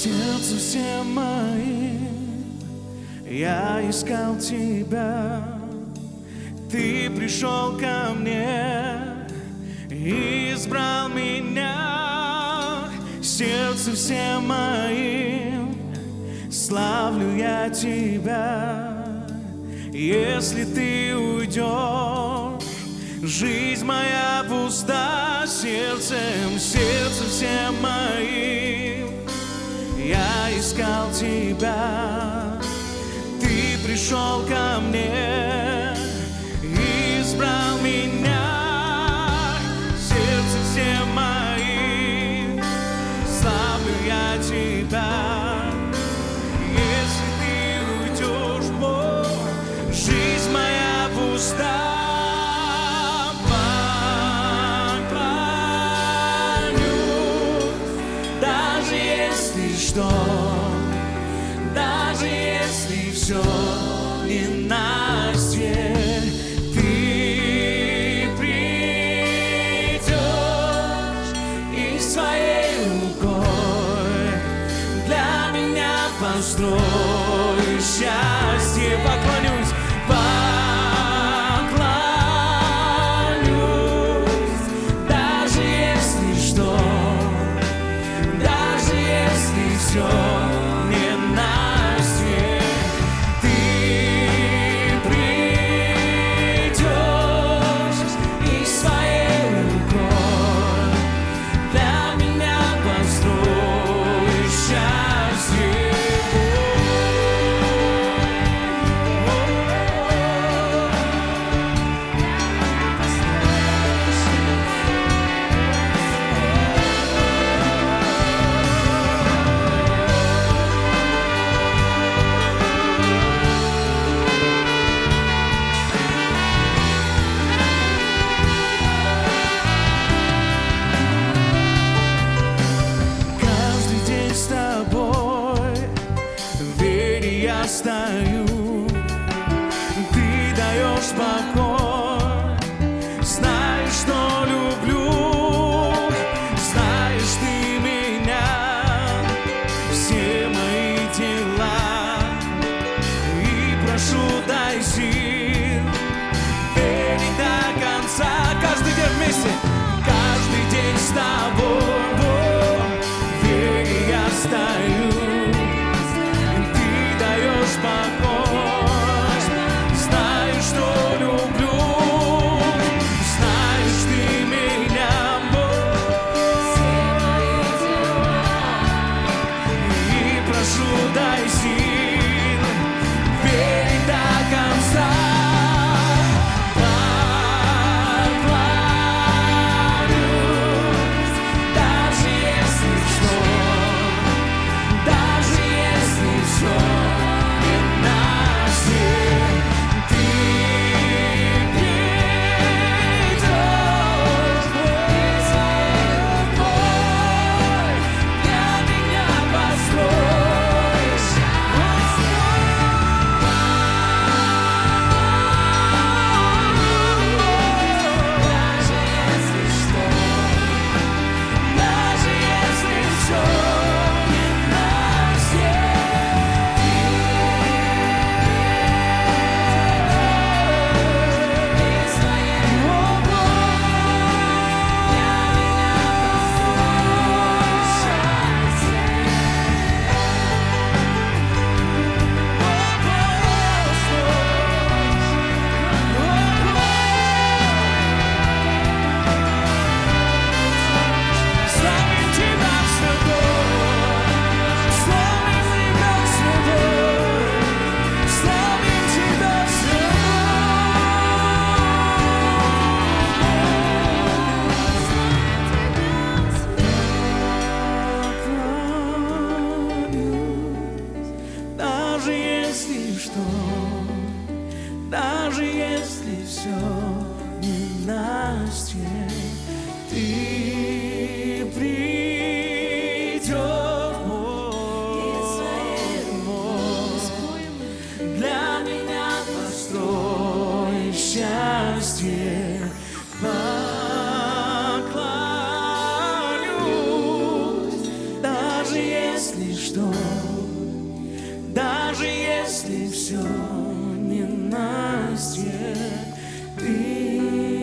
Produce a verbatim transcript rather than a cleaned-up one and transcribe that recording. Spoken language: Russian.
сердце всем моим я искал тебя. Ты пришел ко мне и избрал меня. Сердце всем моим славлю я тебя. Если ты уйдешь, жизнь моя пуста. Сердцем, сердцем всем моим я искал тебя. Ты пришел ко мне и избрал меня. Сердцем всем моим славлю я тебя. Если ты уйдешь, Бог, жизнь моя пуста. Что, даже если все ненастье, ты придешь и своей рукой для меня построишь счастье. Поклонюсь, поклонюсь, даже если что, даже если все ненастье, ты придешь и своей рукой для меня построишь счастье. Стою, ты даешь покой, знаешь, что люблю, знаешь ты меня, все мои дела, и прошу, дай сил верить до конца. Каждый день вместе, каждый день с тобой, в вере я стою. Покой, знаешь, что люблю, знаешь ты меня, Бог, и прошу, дай сил верить до конца. Поклонюсь, даже если что, даже если все. Даже если все ненастье, ты придешь, для меня построишь счастье. Поклонюсь, даже если что. даже если все ненастье, Ты